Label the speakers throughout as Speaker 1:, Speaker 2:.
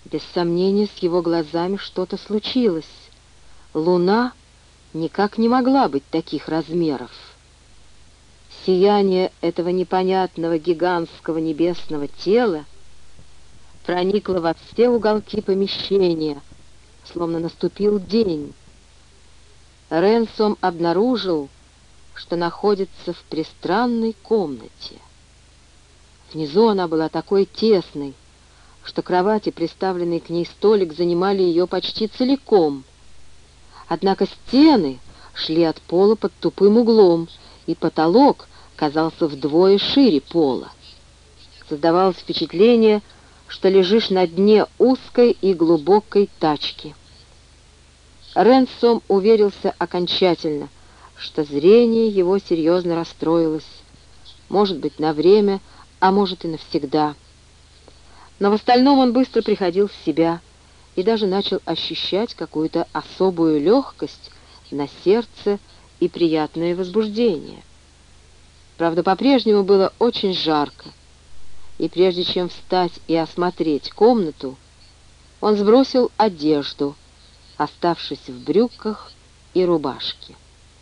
Speaker 1: Без сомнения, с его глазами что-то случилось. Луна никак не могла быть таких размеров. Сияние этого непонятного гигантского небесного тела проникло во все уголки помещения, словно наступил день. Ренсом обнаружил, что находится в пристранной комнате. Внизу она была такой тесной, что кровать и приставленный к ней столик занимали ее почти целиком. Однако стены шли от пола под тупым углом, и потолок казался вдвое шире пола. Создавалось впечатление, что лежишь на дне узкой и глубокой тачки. Ренсом уверился окончательно, что зрение его серьезно расстроилось, может быть, на время, а может и навсегда. Но в остальном он быстро приходил в себя и даже начал ощущать какую-то особую легкость на сердце и приятное возбуждение. Правда, по-прежнему было очень жарко, и прежде чем встать и осмотреть комнату, он сбросил одежду, оставшись в брюках и рубашке.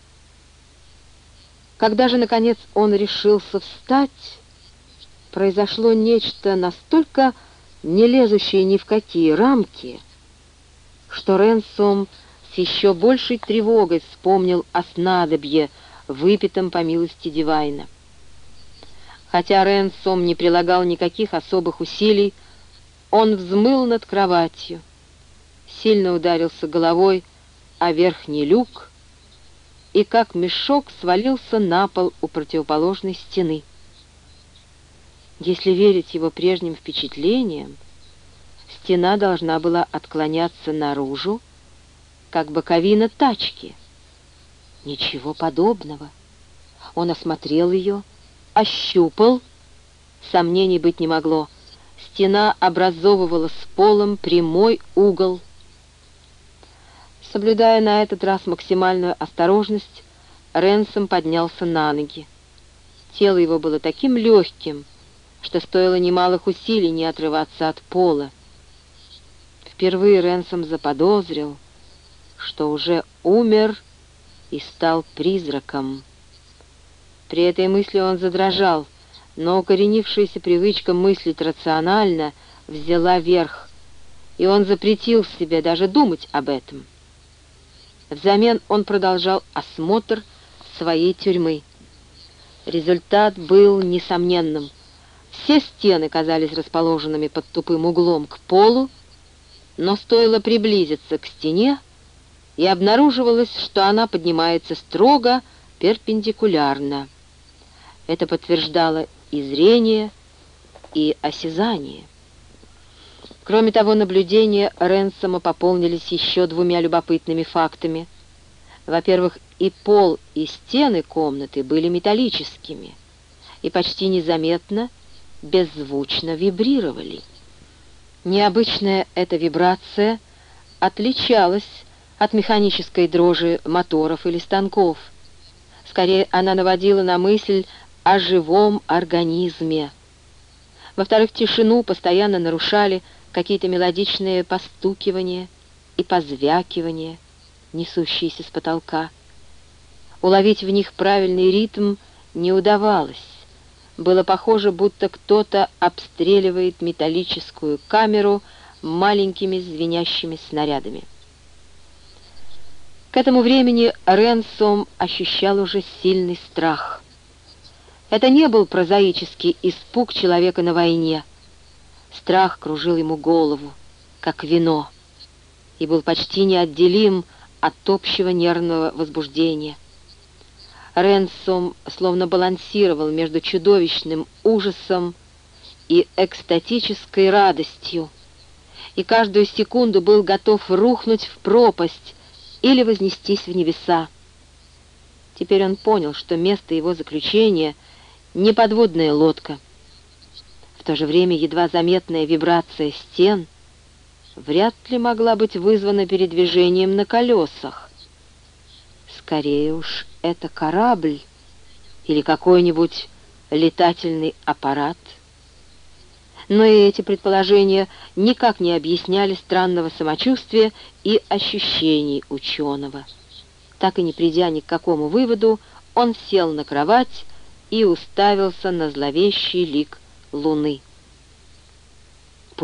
Speaker 1: Когда же, наконец, он решился встать, произошло нечто настолько не лезущее ни в какие рамки, что Ренсом с еще большей тревогой вспомнил о снадобье, выпитом по милости Дивайна. Хотя Ренсом не прилагал никаких особых усилий, он взмыл над кроватью, сильно ударился головой о верхний люк и, как мешок, свалился на пол у противоположной стены. Если верить его прежним впечатлениям, стена должна была отклоняться наружу, как боковина тачки. Ничего подобного. Он осмотрел ее, ощупал. Сомнений быть не могло. Стена образовывала с полом прямой угол. Соблюдая на этот раз максимальную осторожность, Ренсом поднялся на ноги. Тело его было таким легким, что стоило немалых усилий не отрываться от пола. Впервые Ренсом заподозрил, что уже умер и стал призраком. При этой мысли он задрожал, но укоренившаяся привычка мыслить рационально взяла верх, и он запретил себе даже думать об этом. Взамен он продолжал осмотр своей тюрьмы. Результат был несомненным. Все стены казались расположенными под тупым углом к полу, но стоило приблизиться к стене, и обнаруживалось, что она поднимается строго перпендикулярно. Это подтверждало и зрение, и осязание. Кроме того, наблюдения Ренсома пополнились еще двумя любопытными фактами. Во-первых, и пол, и стены комнаты были металлическими и почти незаметно, беззвучно вибрировали. Необычная эта вибрация отличалась от механической дрожи моторов или станков. Скорее, она наводила на мысль о живом организме. Во-вторых, тишину постоянно нарушали какие-то мелодичные постукивания и позвякивания, несущиеся с потолка. Уловить в них правильный ритм не удавалось. Было похоже, будто кто-то обстреливает металлическую камеру маленькими звенящими снарядами. К этому времени Ренсом ощущал уже сильный страх. Это не был прозаический испуг человека на войне. Страх кружил ему голову, как вино, и был почти неотделим от общего нервного возбуждения. Ренсом словно балансировал между чудовищным ужасом и экстатической радостью, и каждую секунду был готов рухнуть в пропасть или вознестись в небеса. Теперь он понял, что место его заключения — не подводная лодка. В то же время едва заметная вибрация стен вряд ли могла быть вызвана передвижением на колесах. Скорее уж, это корабль или какой-нибудь летательный аппарат. Но и эти предположения никак не объясняли странного самочувствия и ощущений ученого. Так и не придя ни к какому выводу, он сел на кровать и уставился на зловещий лик луны.